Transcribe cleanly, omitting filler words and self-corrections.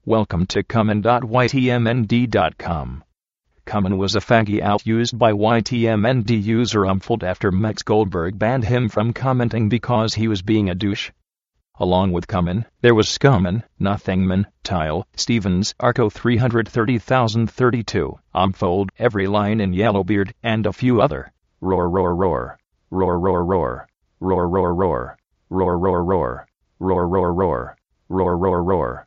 Welcome to Common.ytmnd.com. Common was a faggy out used by YTMND user Umfold after Max Goldberg banned him from commenting because he was being a douche. Along with Common, there was Scumman, Nothingman, Tile, Stevens, Arco 330,032, Umfold, Every Line in Yellowbeard, and a few other. Roar roar roar. Roar roar roar. Roar roar roar. Roar roar roar. Roar roar roar. Roar roar roar.